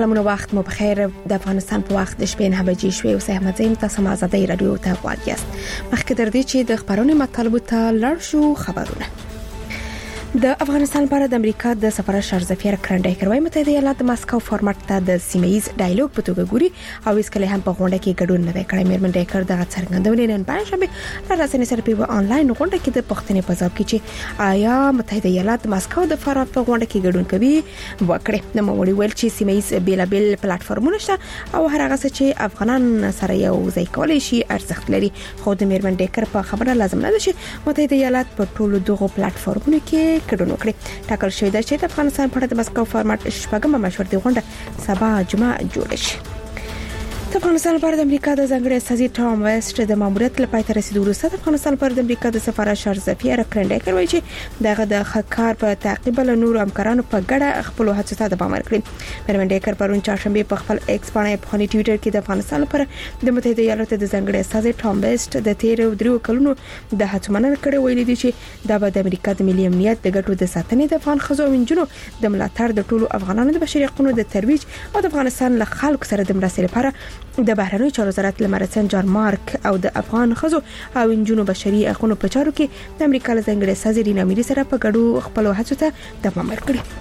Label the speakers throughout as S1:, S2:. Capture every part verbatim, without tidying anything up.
S1: سلامونه وخت مو بخیر. د افغانستان په وخت د شپې نه بجې شوې او سه احمد زین تاسو آزادۍ رادیو ته غواړئ. مخکې تر دې چې د خبرونو مطالب ته لاړ شو، خبرونه د افغانستان لپاره د امریکا د سفارت شارزفیر کرنډای کوي متحده ایالات د ماسکو فارمټ ته د سیمه‌ایز ډایالوګ په توګه ګوري او هیڅ کله هم په غونډه کې ګډون نه کوي. میرمن ډایکر د څرګندونې نن پنځمه راځنې سره په آنلاین غونډه کې د پښتنې په ځاب کې چې آیا متحده ایالات د ماسکو د فارمټ په غونډه کې ګډون کوي وکړي. نو موږ ویل چې سیمه‌ایز بیلابل پلیټفارمونه شته او هر هغه چې افغانان سره یو ځای کولای شي ارزښت لري. خو د میرمن ډایکر په خبره لازم نه ده چې متحده ایالات په ټولو دغه پلیټفارمونو کې ګډون وکړي. ټاکل شوی دی چې د افغانستان په اړه د ماسکو فارمټ شپږمه مشورتي غونډه سبا جمعه جوړ شي. د افغانستان لپاره د امریکا د ځانګړي استازي ټام ویسټ د ماموریت لپاره تر رسیدو وروسته د افغانستان لپاره د امریکا د سفارت شارزفیر کرنډای کوي چې دغه د خکار په تعقیب له نور همکارانو په ګډه خپل هڅو ته دوام ورکړي. میرمن ډایکر پرون چهارشنبه په خپل ایکس باندې په خپل ټوئیټر کې د افغانستان لپاره د متحده ایالاتو د ځانګړي استازي ټام ویسټ د تیر درو کلونو د هڅو مننه کړې ویلي دي چې دا به د امریکا د ملي امنیت د ګټو د ساتنې د افغان خزو او انجونو د ملاتړ د ټولو افغانانو د بشري حقوقو د ترویج او د افغانستان له خلکو سره د مرستې لپاره د بهرنی چارو وزارت لمرسن جان مارک او د افغان خزو او انجونو بشري حقوقو په چارو کې د امریکا له ځانګړي استازي رینا میری سره په ګډو خپل هڅو ته دوام ورکړي.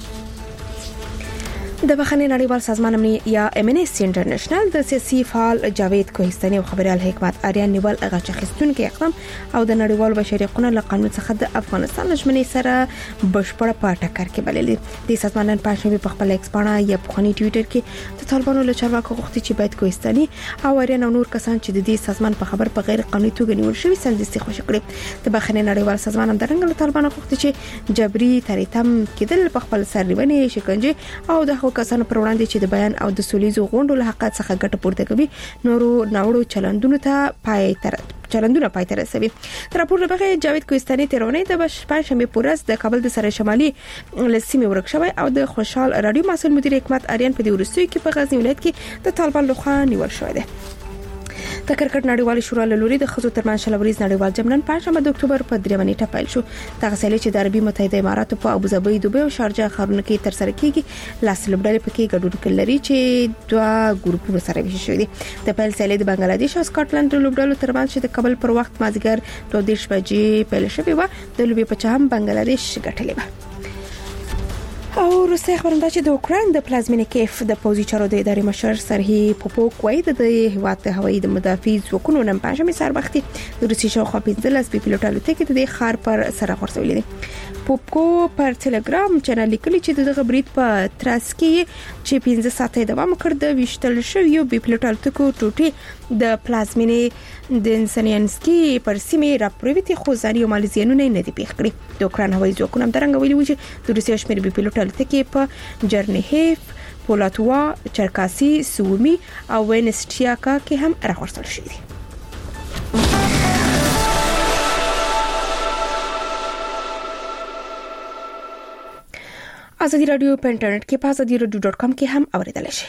S1: د بخښنې نړیوال سازمان امني یا امنیسټي انټرنیشنل د سیاسي فعال جاوید کوهستاني او خبريال حکمت اریان نیول غاچ خستونکو اقدام او د نړیوال بشري حقوقو له قانون څخه د افغانستان لجمنې سره بشپړ په ټکر کې بللې. د سازمان نن پښې په خپل ایکس باندې یا په خني ټوئیټر کې د طالبانو له چارواکو غوښتي چې باید کوهستاني او اریان او نور کسان چې د دې سازمان په خبر په غیر قانوني توګه نیول شوی سندستي خوشی کړي. د بخښنې نړیوال سازمان هم درنګ له طالبانو غوښتي چې جبري تریتم کېدل په خپل سرلیونې شکنجه او د کسانو پر وړاندې چې د بیان او د سولېزو غونډو له حق څخه ګټه پورته کوي نورو ناوړو چلندونو ته پای تر چلندونه پای ته رسوي. تر راپور لبغه جاوید کوهستاني تیرونې د پنځمه پورس د کابل د سره شمالي لسیمه ورکشوي او د خوشحال رادیو مسؤل مدیر حکمت اریان په دې ورستوي کې په غزنی ولایت کې د طالبان لخوا نیول شوی دی. د کرکټ نړیوال شورا له لوري د خزو ترمن شلوریز نړیوال جام نن پنځمه د اکتوبر په درېمه نیټه پیل شو. دغه سیالي چې د عربي متحده اماراتو په ابوظبي، دوبۍ او شارجه ښارونو کې تر سره کیږي لاس لوبډلې پکې ګډون لري چې دوه ګروپونو سره ویشل شوی دي. د پیل سیالي د بنگلاديش او سکاټلند لوبډلو ترمن چې د کابل پر وخت مازیګر دوه دیش بجې پیل شوی و. د لوبي په چم بنگلاديش ګټلې و. او روسي خبرنده چې د اوکراین د پلازمینې کیف د پوزي چارو د ادارې مشر سرهي پوپوک وایي د هیواد هوایي د مدافع ځواکونو نن پنځمه سربختي د روسي شاوخوا پنځلس بي پيلوټ الوتکې د خار پر سره غورځولې دي. پوپکو پر ټلګرام چینل لیکلي چې دغه برید په تراس کې چې پنځه ساعته دوام وکړ د وشتل شوی بي پيلوټ الوتکو ټوټي د پلازمینې د انسانيانسکي پر سیمه راپرويتي خو ځاني او ماليزیانونه نه دی پیښ کړی. د اوکراین هوایي ځواکونو هم درنګ ویلي و چې د روسي شمیر بي پيلوټ الوتکې په جرنیهیف، پولاتوا، چرکاسي، سومي او وینسټیاکا کې هم راغورځول شوی دي. ازادي رادیو په انټرنیټ کې په ازادي رادیو ډاټ کام کې هم اوریدل شي.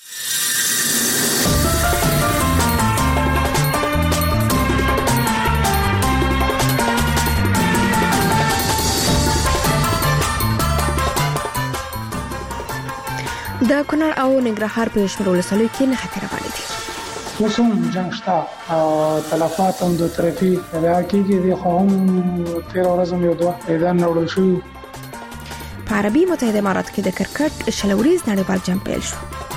S1: د کونړ او ننګرهار په شمول ولسوالۍ کې نه خطر روان دي.
S2: اوسم جنگ شتا او تلفات هم د طرفي راکېږي د خو تیر ورځم یو دوه اذن نوړل شو.
S1: په عربي متحده امارات کې د کرکټ شلوریز نړیوال جام پیل شو.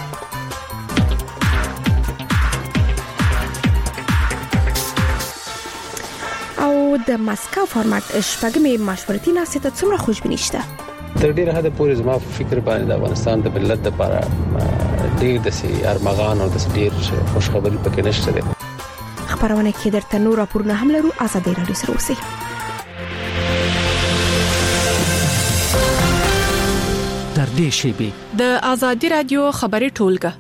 S1: او د ماسکو فارمټ شپږمې مشورتي ناسته ته څومره خوشبیني شته؟
S3: تر ډیره حد پورې زما فکر باندې د افغانستان د ملت لپاره ډیر د سي ارمغان او د ډیر خوشخبری پکې نشته ده.
S1: خبرونه کې درته نور راپورونه هم لرو. ازادي رادیو سره اوسئ.
S4: تر دې شیبې
S5: د ازادي رادیو خبري ټولګه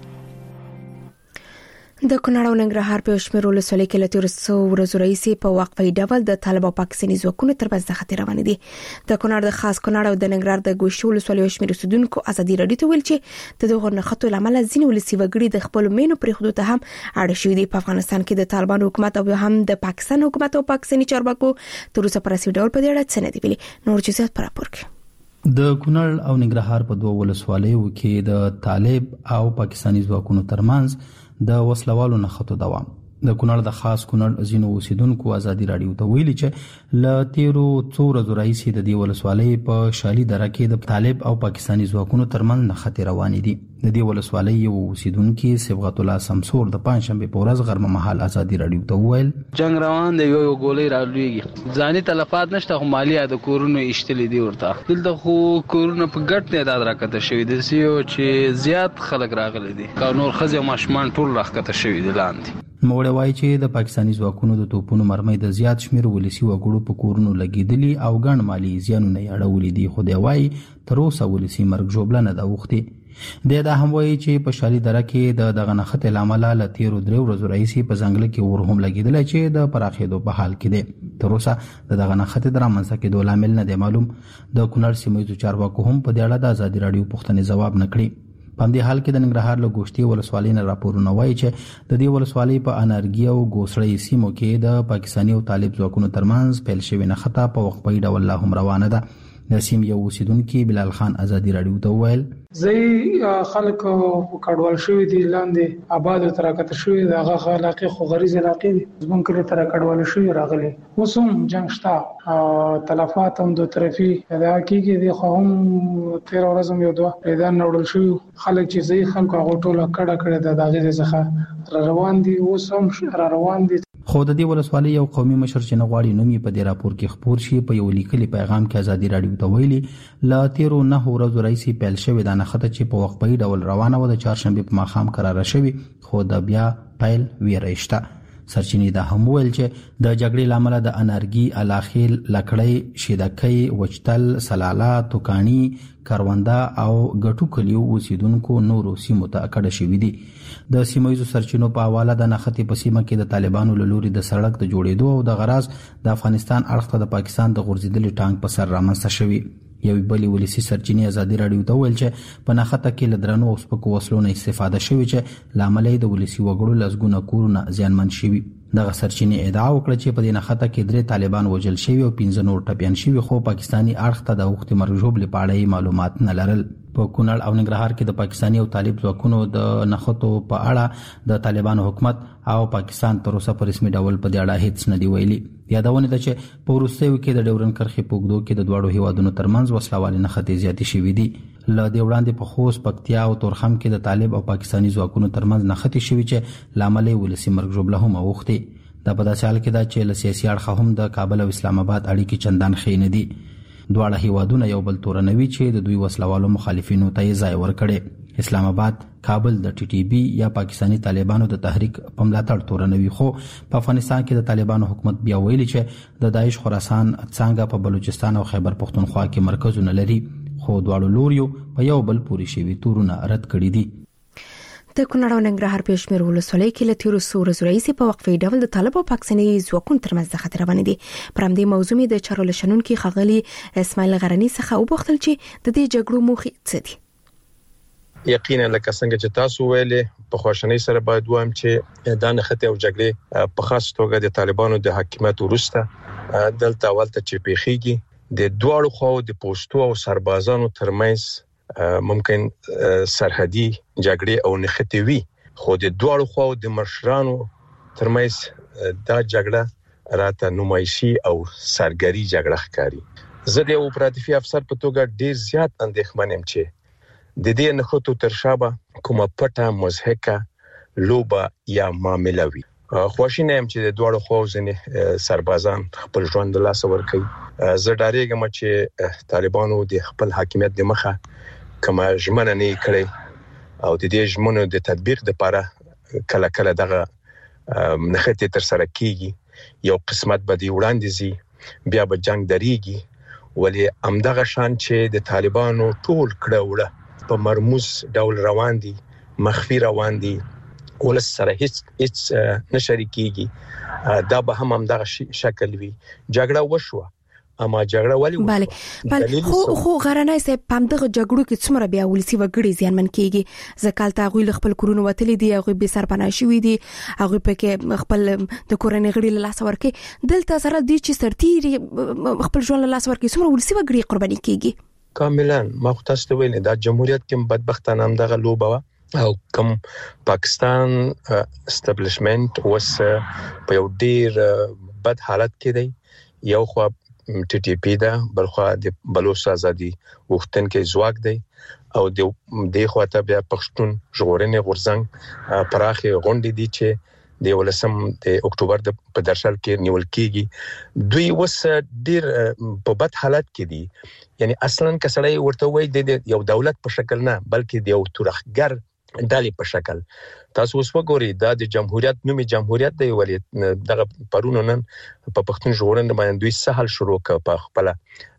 S1: د کونړ او ننګرهار په شمیر ولسوالۍ کې لته ورسو ورځو رئیسي په وقفه ډول د طالب او پاکستاني ځواکونو ترمنځ د خطر روان دي. د کونړ د خاص کونړ او د ننګرهار د ګوشو ولسوالۍ شمیر سودونکو ازادي رادیو ته ویل چې د دغه نخښتو لامل ځینې ولسی وګړي د خپل مینو پر حدود ته هم اړه شوی دي. په افغانستان کې د طالبان حکومت او هم د پاکستان حکومت او پاکستاني چارواکو تر اوسه پر رسمي ډول په دې اړه څه نه دی ویلي. نور جزئیات پر راپور کې
S6: د کونړ او ننګرهار په دوه ولسوالیو کې د طالب او پاکستاني ځواکونو ترمنځ د وسلوالو نښتو دوام. د کونړ د خاص کونړ ځینو اوسیدونکو ازادي راډیو ته ویلي چې له تیرو څو ورځو راهیسې د دې ولسوالۍ په شالي دره کې د طالب او پاکستاني ځواکونو ترمنځ نښتې روانې دي. د دې ولسوالۍ یو اوسیدونکي صبغت الله سمسور د پنځشنبه په ورځ غرمه مهال ازادي راډیو ته وویل
S7: جنگ روان دی، یو یو ګولۍ رالویږي، ځاني تلفات نشته، خو مالی د کورونو ایشتلې دي ورته. دلته خو کورونه په ګټ تعداد راکته شوي دي چې زیات خلک راغلي دي، کا نور خزه ماشمان ټول راکته شوي دي لاندې.
S6: موږ وایي چې د پاکستاني ځواکونو د توپونو مرمۍ د زیات شمیر ولسی وګړو په کورونو لګیدلي او ګڼ مالی زیانونه یې اړولي دي، خو دی وایي تر اوسه ولسی مرګ ژوبله نه ده اوښتې. دی دا هم وایي چې په شالي دره کې د دغه نښتې له امله له تېرو درې ورځو راهیسې په ځنګله کې اور هم لګېدلی چې د پراخېدو په حال کې دی. تر اوسه د دغه نښتې د رامنځته کېدو لامل نه دی معلوم. د کونړ سیمه ییزو چارواکو هم په دې اړه د ازادي راډیو پوښتنې ځواب نه کړي. په همدې حال کې د ننګرهار له ګوشتې ولسوالۍ نه راپورونه وایي چې د دې ولسوالۍ په انارګي او ګوسړۍ سیمو کې د پاکستاني او طالب ځواکونو ترمنځ پیل شوې نښته په وقفه‌یي ډول لا هم روانه ده. د سیمې یو اوسیدونکي بلال خان ازادي راډیو ته وویل
S2: زه خلک کډوال شوي دي، لاندې آباد تر راکته شوي دي، هغه علاقې خو غریز علاقې دي، زمونږ کلی تر کډوال شوي راغلي. اوس هم جنگ شته، تلفات هم دوه طرفي دا کېږي دي، خو هم تیر ورځ یو دوه پیدان وړل شوي خلک چې زی خلکو هغه ټوله کډه کړه د دغه څخه را روان دي، اوس هم را روان دي.
S6: خو د دې ولسوالۍ یو قومي مشر چې نه غواړي نوم یې په دې راپور کې خپور شي په یو لیکلي پیغام کې ازادي راډیو ته ویلي له تیرو نه ورځو راهیسې پیل شوې دا نښته چې په وقفه‌یي ډول روانه وه د چهارشنبې په ماښام قراره شوې، خو د بیا پیل ویره شته. سرچینې دا هم ویل چې د جګړې له امله د انارګي، الاخیل، لکړی، شیدکۍ، وچتل، سلاله، توکاڼي، کرونده او ګټو کلیو اوسیدونکو نورو سیمو ته کډه شوي دي. د سیمه ییزو سرچینو په حواله د نښتې په سیمه کې د طالبانو له لوري د سړک د جوړېدو او د غراض د افغانستان اړخ ته د پاکستان د غورځېدلي ټانک په سر رامنځته شوي. یو بلې ولسي سرچینې ازادي راډیو ته ویل چې په نښته کې له درنو او سپکو وسلو نه استفاده شوې چې له امله یې د ولسي وګړو لسګونه کورونه زیانمن شوي. دغه سرچینې ادعا وکړه چې په دې نښته کې درې طالبان وژل شوي او پنځه نور ټپیان شوي، خو پاکستاني اړخ ته د اوښتې مرګ ژوبلې په اړه معلومات نه لرل. په کونړ او ننګرهار کې د پاکستاني او طالب ځواکونو د نښتو په اړه د طالبانو حکومت او پاکستان تر اوسه په رسمي ډول په دې اړه هیڅ نه دی ویلي. یادونه ده چې په وروستیو کې د ډیورن کرښې په اوږدو کې د دواړو هیوادونو ترمنځ وسلوالې نښتې زیاتې شوي دي. له دې وړاندې په خوست، پکتیا او تورخم کې د طالب او پاکستاني ځواکونو ترمنځ نښتې شوي چې له امله یې ولسي مرګ ژوبله هم اوښتې. دا په داسې حال کې ده چې له سیاسي اړخه هم د کابل او اسلام آباد اړیکې چندان ښې نه دي. دواړه هیوادونه یو بل تورنوي چې د دوی وسلوالو مخالفینو ته یې ځای ورکړی. اسلام آباد کابل د ټي ټي بي یا پاکستاني طالبانو د تحریک په ملاتړ تورنوي، خو په افغانستان کې د طالبانو حکومت بیا ویلي چې د داعش خراسان څنګه په بلوچستان او خیبر پختونخوا کې مرکزونه لري، خو دواړو لوریو په یو بل پورې شوي تورونه رد کړي دي.
S1: د کونړ او ننګرهار په شمېر ولسوالۍ کې له تیرو څو ورځو راهیسې په وقفه‌یي ډول د طالب او پاکستاني ځواکونو ترمنځ نښتې روانې دي. پر همدې موضوع مې د چارو له شنونکي ښاغلي اسماعیل غرني څخه وپوښتل چې د دې جګړو موخې څه دي.
S8: یقینا لکه څنګه چې تاسو ویلې په خوشنۍ سره باید وایم چې دا نښتې او جګړې په خاص توګه د طالبانو د حکومت وروسته دلته اولته چې پیښیږي د دواړو خواو د پوسټو او سربازانو ترمنځ ممکن سرحدي جګړې او نښتې وي، خو د دواړو خواو د مشرانو ترمنځ دا جګړه راته نمایشي او سرګري جګړه ښکاري. زه د یو اپراتیفي افسر په توګه ډیر زیات اندېښمن یم چې د دې نښتو تر شا به کومه پټه مضحکه لوبه یا معامله وي. خواشینه یم چې د دواړو خواو ځینې سربازان خپل ژوند له لاسه ورکوي. زه ډاریږم چې طالبانو د خپل حاکمیت د مخه کومه ژمنه نه کړې او د دې ژمنو د تطبیق لپاره کله کله دغه نښتې تر سره کیږي. یو قسمت به دی وړاندې زی بیا به جنگ دریږي، ولی همدغه شان چې د طالبانو ټول کړه وړه په مرموز ډول روان دي، مخفي روان دي، ولس سره هیڅ هیڅ نشریکيږي، دا به هم همدغه شکل وي. جګړه وشوه اما جګړه ولی
S1: بله بله خو خو غرنۍ سه پام دغه جګړو کې څومره بیا ولسی وګړي زیانمن کیږي. زکالته غوی خپل کورونه وتلې دي، هغه به سرپناه شوی دي، هغه پکې خپل د کورنۍ غړي له لاس ورکې دلته سره دي چې سرتيري خپل ژوند له لاس ورکې څومره ولسی وګړي قرباني کیږي.
S8: کاملا ما خو تاسو ته ویل دا جمهوریت کې بدبختانه هم دغه لوبه او کوم پاکستان استابلیشمنت وس په یو ډیر بد حالت کې دی یو خو ټي ټي پی دا بل خو د بلوچ ازادي وختن کې زواک دی او د دې خواته بیا پښتون ژغورنې غورځنګ پراخه غونډې دي چې د ولسم د اکتوبر د په درشل کې نیول کیږي دوی وس ډیر په بد حالت کې دي یعنی اصلا کسړی ورته وای د یو دولت په شکل نه بلکې د یو تورخګر ډالې په شکل تاسو اوس وګورئ دا د جمهوریت نومي جمهوریت دی ولې دغه پرونو نن په پښتون ژغورنې باندې دوی سهل شروع ک په خپل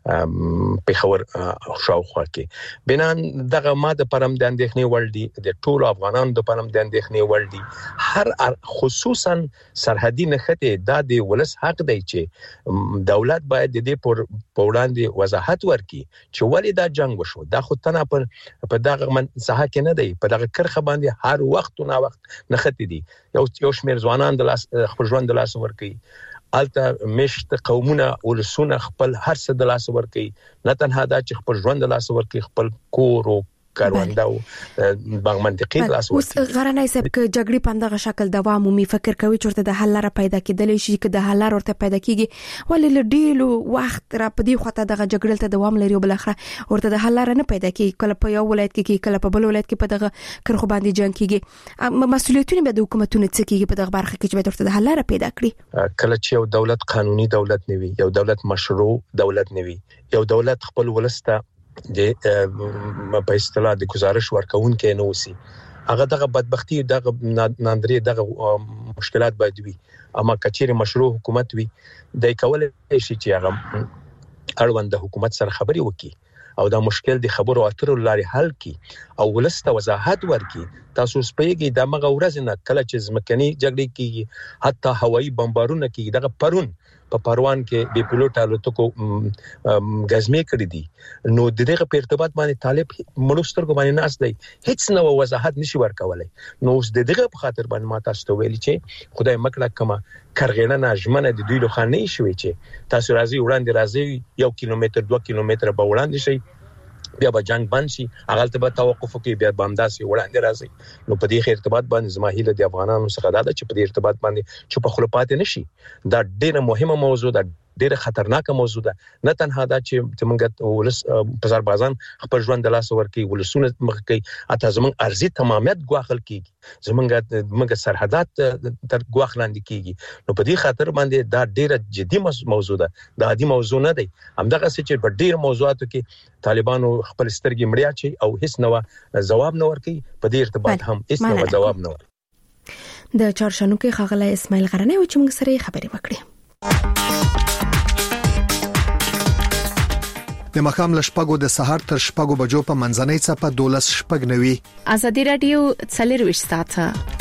S8: په خبر شاوخوا کې بنان دغه ماده پرم د اندېخنې ورلدي د ټولو افغانانو د پرم د اندېخنې ورلدي هر خصوصا سرحدي نخته د د ولس حق دی چې دولت باید د دې پر وړاندې وضاحت ورکړي چې ولې دا جنگ وشو دا خو تنه پر په دغه من صحه کې نه دی په دغه کرخه باندې هر وخت او وخت نخته دي یو یو شمیر ځوانان د لاس خپل ژوند د لاس ورکړي الته مشت قومونه ولسونه خپل هر څه د لاس ورکړي نه تنها دا چې خپل ژوند د لاس ورکړي خپل کور او کارونداو باغ منطقي لاس ورکړي
S1: اوس غرانای صاحب ک جګړې پندغه شکل دوام مومي فکر کوي چې د حل لپاره پیدا کېدلی شي چې د حل لپاره ورته پیدا کیږي ولې لډیلو وخت را پدې خواته دغه جګړې ته دوام لري او بل اخره ورته د حل لپاره نه پیدا کیږي کله په یو ولایت کې کله په بل ولایت کې په دغه کرخو باندې جنگ کیږي مسؤلیتونه به د حکومتونو څخه کیږي په دغه برخه کې چې ورته د حل لپاره پیدا کړي
S8: کله چې یو دولت قانوني دولت نوي یو دولت مشروع دولت نوي یو دولت خپل ولسته د په اصطلاح د گزارش ورکون کې نو وسی هغه دغه بدبختی دغه ناندري دغه مشکلات باید وي اما کچېره مشروع حکومت وي د کول شي چې هغه اړوند د حکومت سره خبري وکړي او دا مشکل د خبرو اترو لاري حل کړي او ولسته وضاحت ورکړي تاسو سپېږي د مغه ورځ نه کله چې ځمکني جګړې کیږي حتی هوایي بمبارونه کیږي دغه پرون په پروان کې بي پيلوټ الوتکو غزمه کړې دي نو دغه په ارتباط باندې طالب مړوستر کو باندې ناس دی هیڅ نو وضاحت نشي ورکولای نو اوس دغه په خاطر باندې ما تاسو ته ویلي چې خدای مکړه کما کرغینه ناجمنه د دوی له خانه شوي چې تاسو راځي وړاندې راځي یو کیلومتر دوه کیلومتر به وړاندې شي بیا به جنگ بند شي هغه ته به توقف کوي بیا به همداسي وړاندې راځي نو په دې ارتباط باندې زماهیله د افغانانو څخه دا چې په دې ارتباط باندې چې په خلپات نشي دا ډیره مهمه موضوع ده ډیره خطرناکه موضوع ده نه تنها دا چې موږ ولس په سربازان خپل ژوند د لاس ورکي ولسونه مخ کوي اته زمونږ ارزي تمامیت ګواخل کیږي زمونږ موږ سرحدات تر ګواخلاندې کیږي نو په دې خاطر باندې دا ډیره جدي موضوع ده دا عادي موضوع نه دی همدغه چې په ډیر موضوعاتو کې طالبانو خپل سترګې مړیا چي او هیڅ نو جواب نه ورکي په دې ارتباط هم هیڅ نو جواب نه ورکي
S1: د چارشنو کې خغله اسماعیل غرنی او چې موږ سره خبرې وکړې
S9: د مخام لشپګو د سحر تر شپګو بجو په منځنۍ صفه دولس شپګ نوي
S5: ازادي رادیو څلرويش ساعته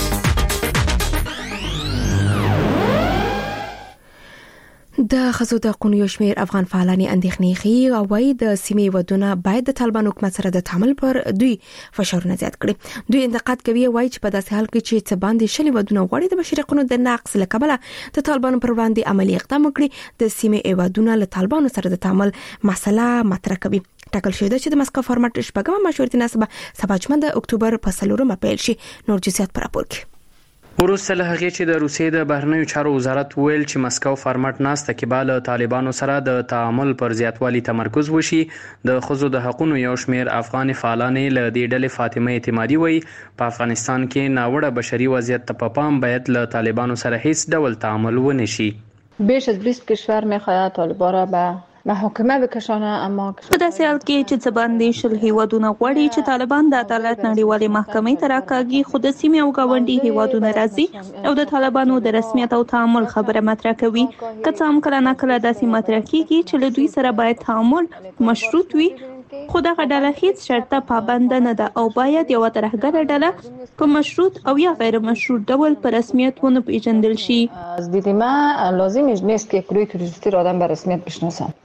S1: د خزو د قونیو شمیر افغان فعالانی اندېښنې خي او وايي د سیمې ودونه باید د طالبان حکومت سره د تعامل پر دوی فشارونه زیات کړي دوی انتقاد کوي وايي چې په داسې حال کې چې څه باندې شلي ودونه غوړي د بشري قانون د نقض لکبله د طالبان پر وړاندې عملی اقدام وکړي د سیمې ودونه له طالبان سره د تعامل مسله مطرح کوي ټاکل شوی چې د مسکو فارمټ شپږم مشورتي نسبه سبا جمعه د اکتوبر په څلورمه پیل شي نور جزئیات پر راپور کې
S10: وروسته له هغې چې د روسیې د بهرنیو چارو وزارت ویل چې مسکو فارمټ ناسته کې به له طالبانو سره د تعامل پر زیاتوالي تمرکز وشي د ښځو د حقوقو یو شمیر افغان فعالانې له دې ډلې فاطمه اعتمادي وایي په افغانستان کې ناوړه بشري وضعیت ته په پام باید له طالبانو سره هیڅ ډول تعامل ونشي
S11: بیش از بیست کشور میخواهد طالبان را به محاکمه بکشانه اما
S12: په داسې حال کې چې څه باندې شل هیوادونه غواړي چې طالبان د عدالت نړیوالې محکمې ته راکاږي خو د سیمې او ګاونډي هیوادونه راځي او د طالبانو د رسمیت او تعامل خبره مطرح کوي که څه هم کله ناکله داسې مطرح کیږي چې له دوی سره باید تعامل مشروط وي خو دغه ډله هیڅ شرطه پابند نه ده او باید یو ترهګره ډله په مشروط او یا غیر مشروط ډول په رسمیت ونه پیژندل شي
S11: از دید من لازم نیست که گروه تروریستی را آدم به رسمیت بشناسن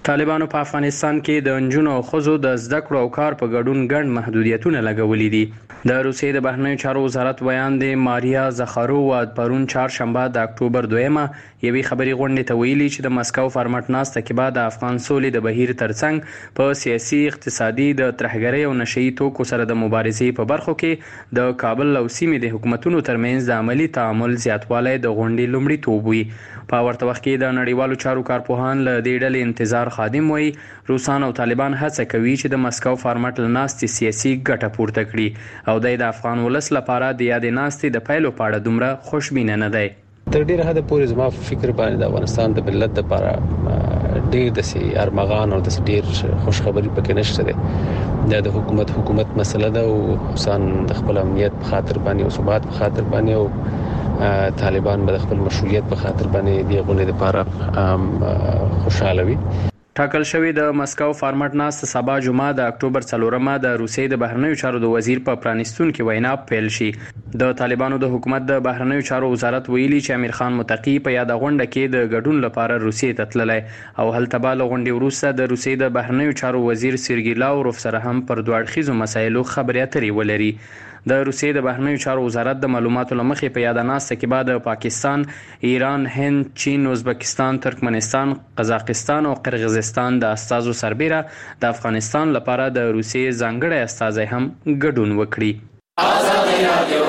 S10: طالبانو په افغانستان کې د نجونو او ښځو د زده کړو او کار په ګډون ګڼ محدودیتونه لګولي دي. د روسیې د بهرنیو چارو وزارت بیان دی ماریا زخارووا پرون چهارشنبه د اکتوبر دویمه یوې خبري غونډې ته ویلي چې د مسکو فارمټ ناسته کې بعد د افغان سولې د بهیر ترڅنګ په سیاسي اقتصادي د ترهګرۍ او نشئی توکو سره د مبارزې په برخو کې د کابل او سیمې د حکومتونو ترمنځ د عملی تعامل زیاتوالی د غونډې لومړیتوب وي. په ورته وخت کې د نړیوالو چارو کارپوهان له دې ډلې انتظار خادم وایي روسان او طالبان هڅه کوي چې د مسکو فارمټ له ناستې سیاسي ګټه پورته کړي او د افغان ولس لپاره د یادې ناستې د پیلو په اړه دومره خوشبینه نه دی.
S3: تر ډیره حد پورې زما فکر باندې د افغانستان د ملت لپاره ډیر د سي ارمغان او د ډیر خوش خبري پکې نشته ده. د حکومت حکومت مسله ده او حسین د خپل امنیت په خاطر باندې او ثبات په خاطر باندې او طالبان به خپل مشروعیت په خاطر باندې دی غونډې لپاره خوشاله وي.
S10: ټاکل شوی د مسکو فارمټ ناست سبا جمعه د اکتوبر څلورمه د روسیې د بهرنیو چارو د وزیر په پرانیستون کې وینا پیل شي. د طالبانو د حکومت د بهرنیو چارو وزارت ویلي چې امیر خان متقی په یاد غونډه کې د ګډون لپاره روسیې ته تللی او هلته به له غونډې وروسته د روسیې د بهرنیو چارو وزیر سرګی لاوروف سره هم پر دوه اړخیزو مسایلو خبرې اترې ولري. د روسیې د بهرنیو چارو وزارت د معلوماتو لمخې په یاد ناسته کې بعد پاکستان، ایران، هند، چین، ازبکستان، ترکمنستان، قزاقستان او قرغیزستان د استازو سربېره د افغانستان لپاره د روسیې ځانګړی استازی هم ګډون وکړي. آزادي رادیو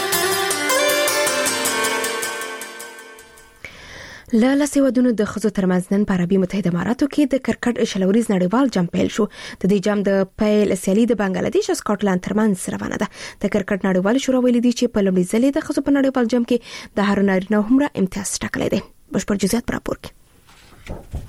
S1: له لاسي ودونو د ښځو ترمنځ نن په عربي متحده اماراتو کې د کرکټ شلوريز نړیوال جام پیل شو. د دې جام د پیل سیالي د بنگلاديش او سکاټلند ترمنځ روانه ده. د کرکټ نړیوال شورا ویلي دی چې په لومړي ځل د ښځو په نړیوال جام کې د هر نارینه عمره امتیاز ټاکلی دی. بشپړ جزئیات پر راپور کې.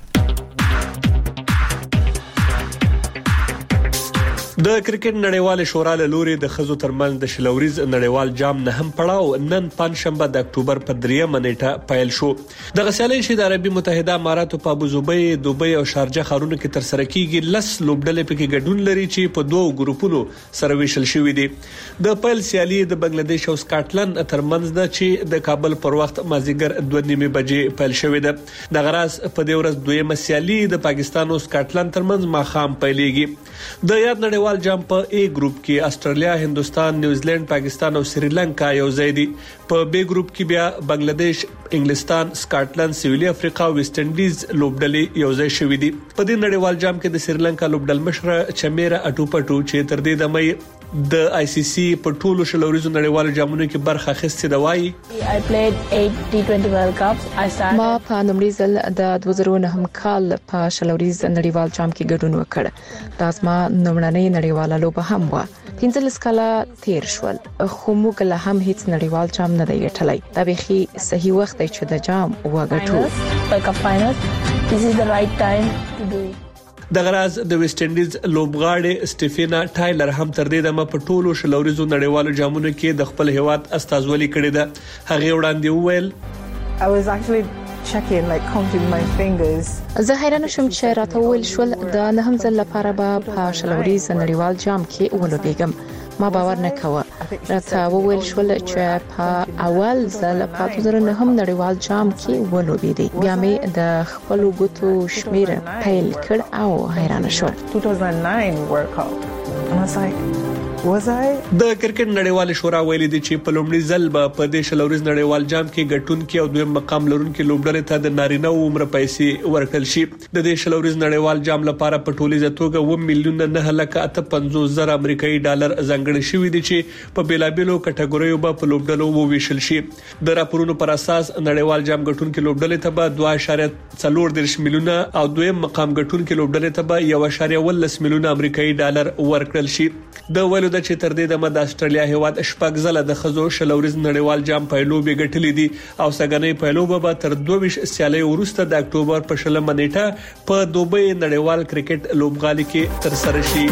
S13: د کرکټ نړیوال شورا له لوري د خزو ترمنځ د شلوريز نړیوال جام نه هم پړاو نن پنځشنبه د اکتوبر په دریمه نیټه پیل شو. د غسالي چې د عربي متحده اماراتو په ابوظبي، دوبۍ او شارجه ښارونو کې تر سره کیږي لس لوبډلې پکې ګډون لري چې په دوو ګروپونو سره ویشل شوې دي. د پیل سیالي د بنگلاديش او سکاټلند ترمنځ ده چې د کابل پر وخت مازیګر دوه نیمه بجې پیل شوې ده. د غراس په دې ورځ دویمه سیالي د پاکستان او سکاټلند ترمنځ ماخام پیلېږي. د یاد نړیوال جام په ای ګروپ کې استرالیا، هندستان، نیوزیلند، پاکستان او سریلانکا یو ځای دي. په بی ګروپ کې بیا بنگلاديش، انګلستان، سکاټلند، سویلي افریقا او ویسټ انډیز لوبډلې یو ځای شوې دي. په دې نړیوال جام کې د سریلانکا لوبډل مشره چمیرا اټوپټو چې تر دې دمه د آی سی سی په ټولو شلوريزو نړیوالو جامونو کې برخه اخیستې ده. وایي
S14: I played eight ټي ټوئنټي World Cups. I started
S5: ما په لومړي ځل د دوه زره نهم کال په شلوريز نړیوال جام کې ګډون وکړ. دا زما لومړنۍ نړیواله لوبه هم و. پنځلس کاله تیر شول خو موږ له هم هیڅ نړیوال جام نه دی ګټلی. دا بيخي صحیح وخت دی چې د جام وګټو.
S14: World Cup finals. This is the right time to do it.
S13: د غراز د ویسټ انډیز لوبغاړي سټیفینا ټایلر هم تر دې دمه په ټولو شلوريزو نړیوالو جامونو کې د خپل هیواد استازولي کړې ده. هغه وړاندې وویل
S15: I was actually checking like counting my fingers.
S5: زه حیران شوم چې راته ویل شول د نهم ځل لپاره به په شلوريز نړیوال جام کې ولوبېږم. ما باور نه کاوه. راته ویل شول چې په اول ځل په دوه زره نهم نړیوال جام کې ولوبېدم. بیا مې د خپل ګوتو شمیر پیل کړ او حیران شوم.
S15: two thousand nine World Cup. And I was like was I
S13: د کرکټ نړیوال شورا ویلي دي چې په لومړي ځل به په دې شلوريز نړیوال جام کې ګټونکي او دویم مقام لرونکي لوبډلې ته د نارینه عمر پیسې ورکړل شي. د دې شلوريز نړیوال جام لپاره په ټولیزه توګه و میلیون نه لکه اته پنځوس زره امریکایي ډالر ځانګړي شوي دي چې په بیلابېلو کټګوریو به په لوبډلو وویشل شي. د راپورونو پر اساس نړیوال جام ګټونکي لوبډلې ته به دوه اعشاریه څلور دېرش میلیونه او دویم مقام ګټونکي لوبډلې ته به یو اعشاریه ولس میلیونه امریکایي ډالر ورکړل شي. د ویلو د چې تر دې د استرالیا هیواد شپږ ځله د خزو شلوريز نړیوال جام پایلوبې ګټلې دي او سګنې پایلوبه به تر دوه ویشت سیالي وروسته د اکتوبر په شلمه نیټه په دوبۍ نړیوال کرکټ لوبغالي کې تر سره شي.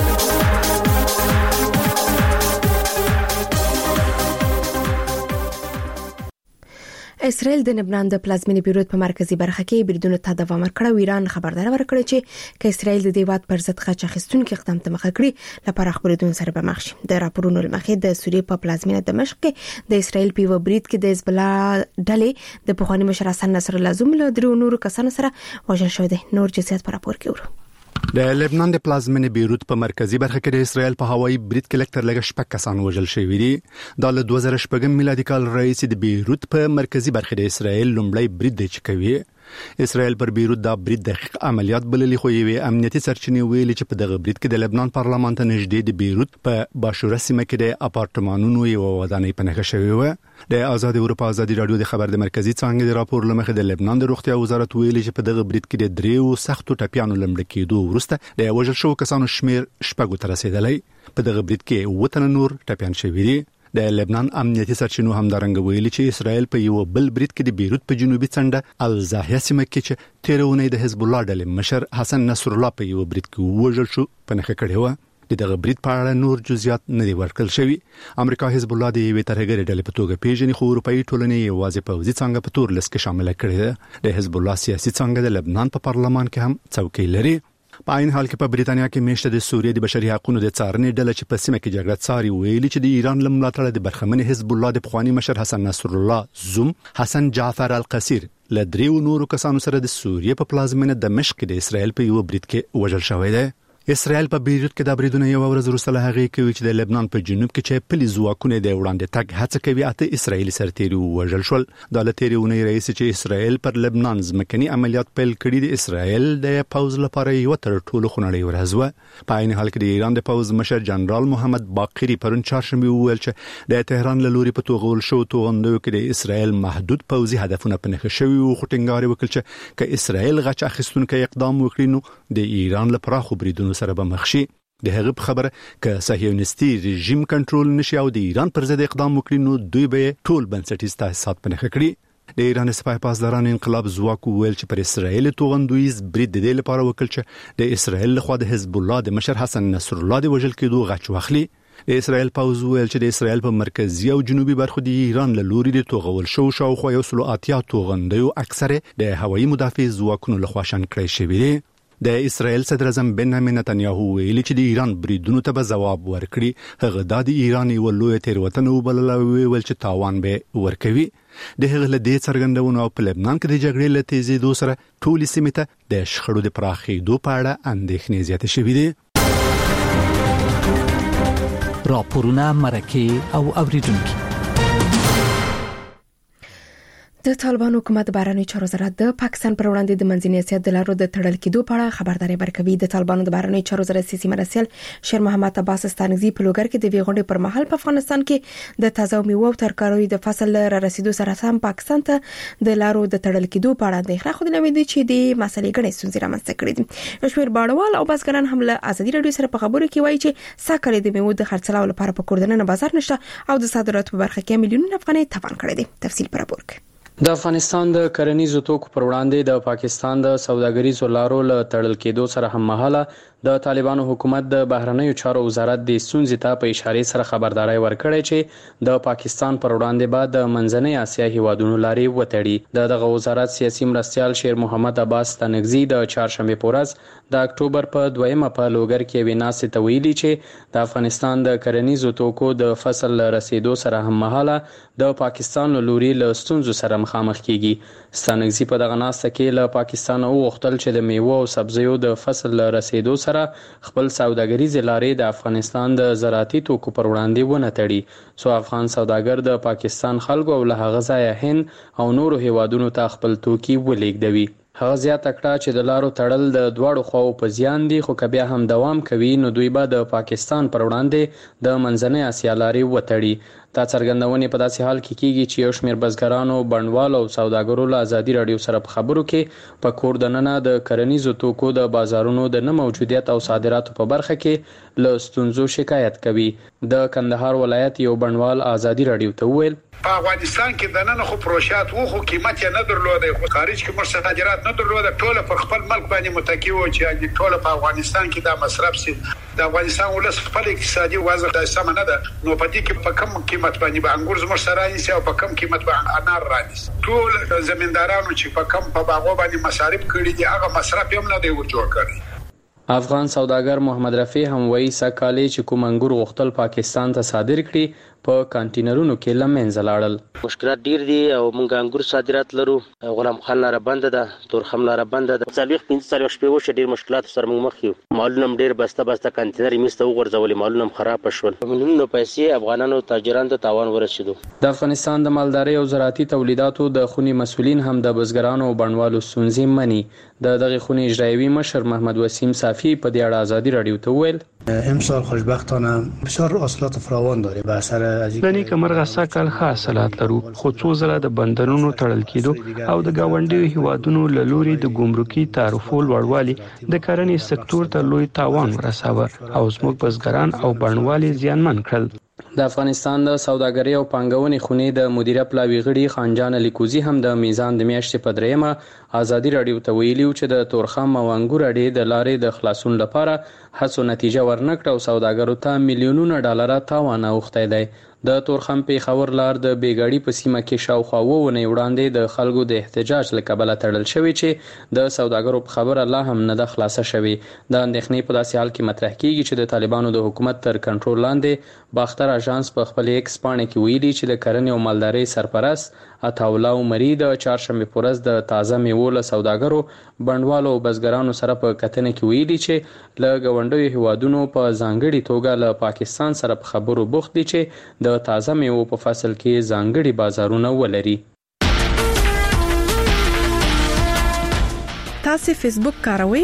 S1: اسرائیل د لبنان د پلازمینې بیروت په مرکزی برخه کې بریدونو ته دوام ورکړ. ایران خبردار ورکړ چې ک اسرائیل د دیوات پر ضد غچ اخیستونکو اقدام ته مخه کړی لپاره خبردون سره به مخ شي. د راپورونو لمخې د سوریې په پلازمینه دمشق کې د اسرائیل په برید کې د حزب الله ډلې د پخوانی مشر حسن نصر الله زوم له درو نورو کسانو سره وژل شوی دی. نور جزئیات په راپور کې ورو.
S16: د لبنان د پلازمینې بیروت په مرکزی برخه کې د اسرائیل په هوایي برید کې لکتر لګ شپږ کسان وژل شوی دي. د دوه زره شپږم میلادي کال رئیس د بیروت په مرکزی برخه د اسرائیل لومړی برید دی چې کوي. اسرائیل پر بیروت دا برید دقیق عملیات بللی خو یوې امنیتي سرچینې ویلي چې په دغه برید کې د لبنان پارلمان ته نږدې د بیروت په باشوره سیمه کې د اپارتمانونو یو ودانۍ په نښه شوی و. د آزاد اروپا ازادي رادیو د خبر د مرکزی څنګه د راپور لمخې د لبنان د روغتیا وزارت ویلي چې په دغه برید کې د دریو سختو ټپیانو لمړ کېدو وروسته د وژل شوو کسانو شمیر شپږو ته رسیدلی. په دغه برید کې وطن نور ټپیان شوي دي. د لبنان امنیتي سرچینو همدارنګ ویلي چې اسرائیل په یو بل برید کې د بیروت په جنوبي څنډه الزاهیه سیمه کې چې تیرونه د حزب الله ډلې مشر حسن نصر الله په یو برید کې وژل شو په نخښه کړی و. د دغه برید په اړه نور جزئیات نه دی ورکړل شوی. امریکا حزب الله د یوې ترهګرې ډلې په توګه پیژني خو اروپאי ټولنې یوازې پوځي څنګه په تور لس کې شامل کړي ده. د حزب الله سیاسي څنګه د لبنان په پارلمان کې هم څوکۍ لري. په عین حال کې په بریتانیا کې میشته د سوریې د بشري حقوقو د څارنې ډله چې په سیمه کې جګړه څاري ویلي چې د ایران لملاتړ د برخمن حزب الله د پخوانی مشر حسن نصر الله زوم حسن جعفر القصير له دریو نورو کسانو سره د سوریې په پلازمینه دمشق کې د اسرائیل په یو برید کې وژل شوی دی. اسرائیل په بیروت کې د بریدونو یو ورځ وروسته له هغې کوي چې د لبنان په جنوب کې چې پلي ځواکونه د وړاندې تګ هڅه کوي اته اسرائیلي سرتیري وژل شول. د لتیرونې رئیس چې اسرائیل پر لبنان ځمکني عملیات پیل کړي د اسرائیل د پوز لپاره یو تر ټولو خونړۍ ورځ و. په عین حال کې د ایران د پوز مشر جنرال محمد باقری پرون چهارشنبه وویل چې د تهران له لوري په توغول شو توغندو کې د اسرائیل محدود پوزي هدفونه په نښه شوي او خټنګاري وکړ چې ک اسرائیل غچ اخیستونکو اقدام وکړي نو د ایران لپاره خو بریدونو سره به مخ شي. د هغه په خبره ک صهیونیستي رژیم کنټرول نشي او د ایران پر ضد اقدام وکړي نو دوی به ټول بنسټیز تاسیسات په نښه کړي. د ایران سپاه پاسداران انقلاب ځواک ویل چې پر اسرائیل توغندویز برید د دې لپاره وکړ چې د اسرائیل لخوا د حزب الله د مشر حسن نصر الله د وژل کېدو غچ واخلي. د اسرائیل پوز ویل چې د اسرائیل په مرکزی او جنوبي برخو د ایران له لوري د توغول شو شاوخوا یو سلو اتیا توغندیو اکثره د هوایي مدافع ځواکونو لخوا شن کړی شوی دی. د اسرائیل صدر اعظم بنیامین نتنیاهو ویلي چې د ایران بریدونو ته به ځواب ورکړي. هغه د ایران یو لوی تیروتنه وبلله ویل چې تاوان به ورکوي. د هغه له دې څرګندونو په لبنان کې د جګړې له تیزېدو سره ټولې سیمې ته د شخړو د پراخېدو په اړه اندېښنې زیاتې شوې دي.
S4: راپورونه مرکه او اوریدونکو.
S1: د طالبان حکومت بهرنی چارو وزارت د پاکستان پر وړاندې د منځنۍ اسیا د لارو د تړل کېدو په اړه خبرداري ورکوي. د طالبانو د بهرنی چارو وزارت سیاسي مرسل شیر محمد عباس ستانګزي په لوګر کې د ویغونډې پر مهال په افغانستان کې د تازه میوه او ترکاریو د فصل را رسیدو سره سم پاکستان ته د لارو د تړل کېدو په اړه د اخلاق د نوې چې د مسلې غړي ستونزې رامنځته کړې دي. شمیر باړوال او باسګران هم له ازادي رادیو سره په خبرو کې وایي چې ساکلې د میوه د خرڅلاو لپاره په کوردنه بازار نشته او د صادراتو په برخه کې میلیونونه افغانۍ تاوان کړی دي. تفصیل پر راپور کې.
S10: د افغانستان د کرنیزو توکو پر وړاندې د پاکستان د سوداګریزو لارو له تړل کېدو سره هم مهاله د طالبانو حکومت د بهرنیو چارو وزارت د ستونزې ته په اشاره سره خبرداري ورکړې چې د پاکستان پر وړاندې بعد د منځنۍ اسیا هیوادونو لارې وتړي. د دغه وزارت سیاسي مرستيال شیر محمد عباس ستانګزي د چهارشنبه پورز د اکتوبر په دویمه په لوګر کې ویناسې ته ویلي چې د افغانستان د کرنیزو توکو د فصل رسیدو سره هم مهاله د پاکستان لوري له ستونزو سره مخامخ کیږي. ستانګزي په دغه ناسته کې له پاکستان وغوښتل چې د میوه او سبزیو د فصل رسیدو سره خپل سوداګریزې لارې د افغانستان د زراعتي توکو پر وړاندې ونه تړي څو افغان سوداګر د پاکستان خلکو او له هغه ځایه هند او نورو هیوادونو ته خپل توکي ولېږدوي. هغه زیاته کړه چې د لارو تړل د دواړو خواو په زیان دي خو که بیا هم دوام کوي نو دوی به د پاکستان پر وړاندې د منځنۍ اسیا لارې وتړي. دا څرګندونې په داسې حال کې کیږي چې یو شمېر بزګرانو بڼوالو او سوداګرو له ازادي رادیو سره په خبرو کې په کور دننه د کرنیزو توکو د بازارونو د نه موجودیت او صادراتو په برخه کې له ستونزو شکایت کوي. د کندهار ولایت یو بڼوال ازادي رادیو ته وویل
S17: په افغانستان کې د نن خو پروشات وو خو قیمت یې نه درلوده خو خارج کې مرسته صادرات نه درلوده ټول پر خپل ملک باندې متکی وو چې ټول په افغانستان کې دا مصرف سي د افغانستان ولس خپل اقتصادي وضع د سم نه ده نو په دې کې په کم قیمت باندې به انګور زموږ سره رانیسي او په کم قیمت باندې انار رانیسي ټول زمیندارانو چې په کم په باغو باندې مصارف کړي دي هغه مصرف هم نه دی ورجوړ کړی.
S10: افغان سوداګر محمد رفیع هم وایي سکالي چې کوم انګور غوښتل پاکستان ته صادر کړي په کانټینرونو کې لمنځه لاړل.
S18: مشکلات ډیر دي او موږ انګور صادرات لرو. غلام خان لاره بند ده، تورخم لاره بند ده. څلويخ پنځه څلويخ شپې وشه ډیر مشکلات سره موږ مخ یو. مالونه ډیر بسته بسته کانټینر میسته وګرځولې، مالونه خراب شول. مليونو پیسې افغانانو تاجرانو ته تاوان ورسېدو.
S10: د افغانستان د مالدارۍ او زراعتي تولیداتو د خوني مسولین هم د بزګرانو او بڼوالو ستونزې مني. د دغه خوني اجرایوي مشر محمد وسیم صافی په دې اړه آزادي رادیو ته ویل
S19: امسال خوشبختانه بسیار حاصلات فراوان داریم به اثر از
S20: د نیک مرغه سکل ښه حاصلات لرو، خو څو ځله د بندرونو تړل کېدو او د گاونډیو هیوادونو له لوري د ګمرکي تعرفو لوړوالي د کرنې سکتور ته لوی تاوان ورساوه او زموږ بزګران او بڼوالي زیانمن کړل.
S10: د افغانستان د سوداګرۍ او پانګونې خونې د مدیره پلاوی غړي خانجان لیکوزی هم د میزان د میاشتې په دریمه آزادي رادیو ته ویلي چې د تورخم او انګور اډې د لارې د خلاصون لپاره هڅو نتیجه ورنکړه او سوداګرو ته میلیونونه ډالر تاوان اوښتی دی. د تورخم پیښور لار د بیګاړي په سیمه کې شاوخوا وونه وړاندې د خلکو د احتجاج لکبله تړل شوی چې د سوداګرو په خبره لا هم نه د خلاصه شوی. د اندېښنې په داسې حال کې مطرح کیږي چې د طالبانو د حکومت تر کنټرول لاندې باختر اژانس په خپل ایکس پاڼه کې ویلي چې د کرنې او مالدارۍ سرپرست عطاالله عمري د چهارشنبه په ورځ د تازه میوو له سوداګرو بڼوالو او بزګرانو سره په کتنه کې ویلي چې له ګاونډیو هیوادونو په ځانګړي توګه له پاکستان سره په خبرو بوخت دي چې د تازه میوو په فصل کې ځانګړي بازارونه ولري.
S1: تاسو فیسبوک کاروئ؟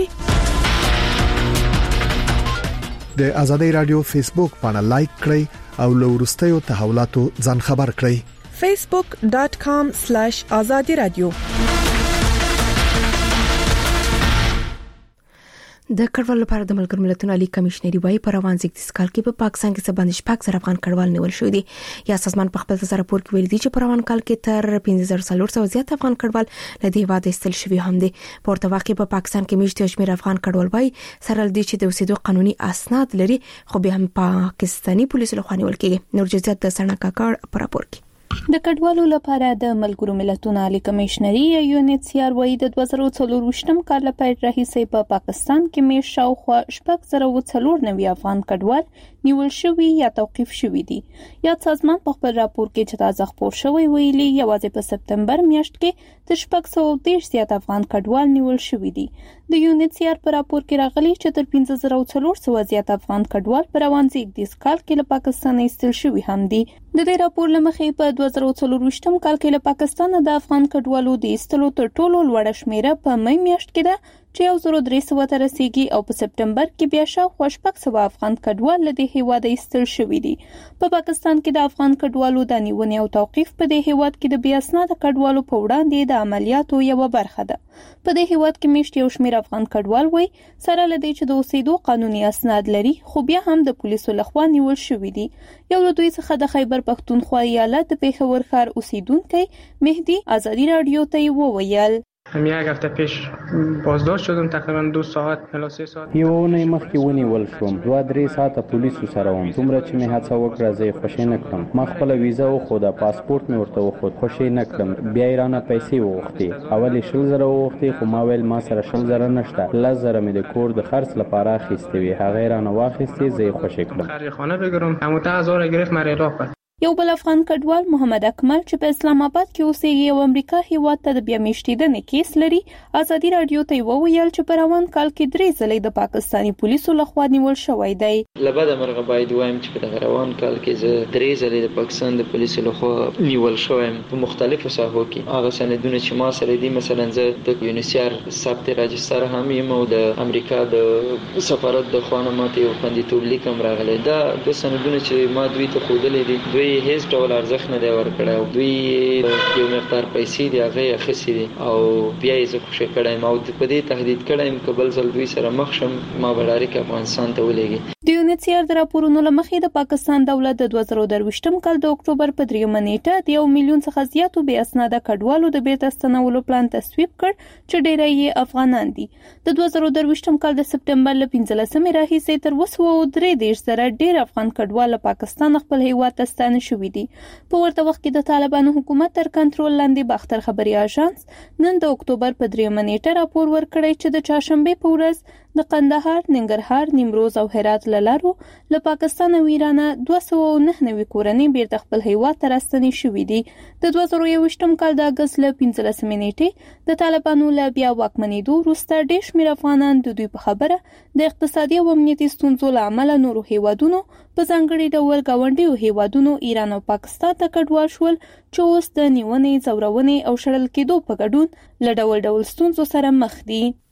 S9: د آزادۍ رادیو فیسبوک باندې لایک کړئ او له وروستیو تحولاتو ځان خبر کړئ.
S1: facebook dot com slash azadi radio. د کډوالو لپاره د ملګرو ملتونو عالی کمشنري وايي په روان زیږدیز کال کې په پاکستان کې سباندې شپږ زره افغان کډوال نیول شوی دي. یا سازمان په خپل تازه راپور کې ویلي دي چې په روان کال کې تر پنځه زره څلور سوه زیات افغان کډوال له دې هیواده ایستل شوي هم دي. په ورته وخت کې په پاکستان کې میشته شمیر افغان کډوال وايي سره دي چې د اوسېدو قانوني اسناد لري خو به هم پاکستاني پولیسو لخوا نیول کېږي. نور جزئیات د سنا کاکړ په راپور کې.
S12: د کډوالو لپاره د ملګرو ملتونو عالی کمشنري یا یو ان ایچ سی آر وايي د دوه زره څلور کال په راهیسې په پاکستان کې مې شاوخوا شپږ زره څلور نوي افغان کډوال نیول شوي یا توقيف شوي دي. یا سازمان په خپل راپور کې چې تازه خبر شوی ویلي یوازې په سپتمبر میاشت کې د شپږ سوه دېرش زیات افغان کډوال نیول شوي دي. د یو ان ایچ سی آر په راپور کې راغلي چې تر پنځه زره څلور سوه زیات افغان کډوال په روان زیږدیز کال کې له پاکستان ایستل شوي هم دي. د دې راپور لمخې په دوه زره څلور کال کې له پاکستان د افغان کډوالو د ایستلو تر ټولو لوړه شمیره په مې میاشت کې ده چې یو زره درې سوه ته رسیدي او په سپتمبر کې بیا شاوخوا شپږ سوه افغان کډوال له دې هیواده ایستل شوي دي. په پاکستان کې د افغان کډوالو د نیونې او توقيف په دې هیواد کې د بې اسناده کډوالو په وړاندې د عملیاتو یو برخه ده. په دې هیواد کې میشت یو شمیر افغان کډوال وای سره لدی چې د اوسېدو قانوني اسناد لري خو بیا هم د پولیسو لخوا نیول شوی دي. یو له دوی څخه د خیبر پختونخوا ایالت د پیښور ښار اوسیدونکو مهدی آزادی رادیو ته وویل
S21: هم یک هفته پیش بازداشت شدم تقریبا دو ساعت الی سه ساعت.
S22: یو نه مخکې ونیول شوم دوه درې ساعته پولیسو سره وم. څومره چې مې هڅه وکړه زه خوشی نه کړم. ما خپل ویزا خو د پاسپورت مې ورته وخت خوشی نه کړم. بیا ایران پیسې وغوښتي. اول شل زره وغوښتي خو ما ویل ما سره شل زره نشته. لس زره مې د کور د خرڅ لپاره اخیستې وي. هغه رانه واخیستې زه خوشی کړم.
S21: خرج خانه بگیرم همون هزار گرفت ما را کړ.
S12: یو بل افغان کډوال محمد اکمل چې په اسلام آباد کې اوسېږي او امریکا هیواد ته د بیا میشتېدنې کیس لري آزادي رادیو ته وویل چې په روان کال کې درې ځلې د پاکستاني پولیسو لخوا نیول شوی دی.
S23: لبده مرغه باید وایم چې په روان کال کې زه درې ځلې د پاکستان د پولیسو لخوا نیول شوم په مختلفو ساحو کې. هغه سندونه چې ما سره دي مثلا زه د یونیسیار ثبت راجستر هم یم او د امریکا د سفارت د خوانه ماته یو خوندیتوب لیکم راغلی. دا د سندونه چې ما دوی ته ښودلې دي دوی هیڅ ډول ارزښت نه دی ورکړی او دوی یو مقدار پیسې دی هغه یې اخیستې دي او بیا یې زه خوشی کړی یم او په دې تهدید کړی یم که بل ځل دوی سره مخ شم ما به ډایرکټ افغانستان ته ولېږي.
S12: د یو ان احمد سیار د راپورونو لمخې د پاکستان دولت د دوه زره درویشتم کال د اکتوبر په دریمه نیټه د یو میلیون څخه زیاتو بې اسناده کډوالو د بیرته ستنولو پلان تصویب کړ چې ډیری یې افغانان دي. د دوه زره درویشتم کال د سپټمبر له پنځلسمې راهیسې تر اوسه درې دېرش زره ډیر افغان کډوال له پاکستان خپل هیواد ته ستانه شوي دي. په ورته وخت کې د طالبانو حکومت تر کنټرول لاندې باختر خبري اژانس نن د اکتوبر په دریمه نیټه راپور ورکړی چې د چهارشنبه په ورځ د قندهار، ننګرهار، نیمروز او هرات له لارو له پاکستان او ایران دوه سوه او نهه نوي کورنۍ بیرته خپل هیواد ته راستنې شوي دي. د دوه زره یوویشتم کال د اګست له پنځلسمې نیټې د طالبانو له بیا واکمنېدو وروسته ډېر شمېر افغانان د دوی په خبره د اقتصادي او امنیتي ستونزو له امله نورو هیوادونو په ځانګړي ډول ګاونډیو هیوادونو ایران او پاکستان ته کډوال شول چې اوس د نیونې، ځورونې او شړل کېدو په ګډون له ډول ډول ستونزو سره مخ دي.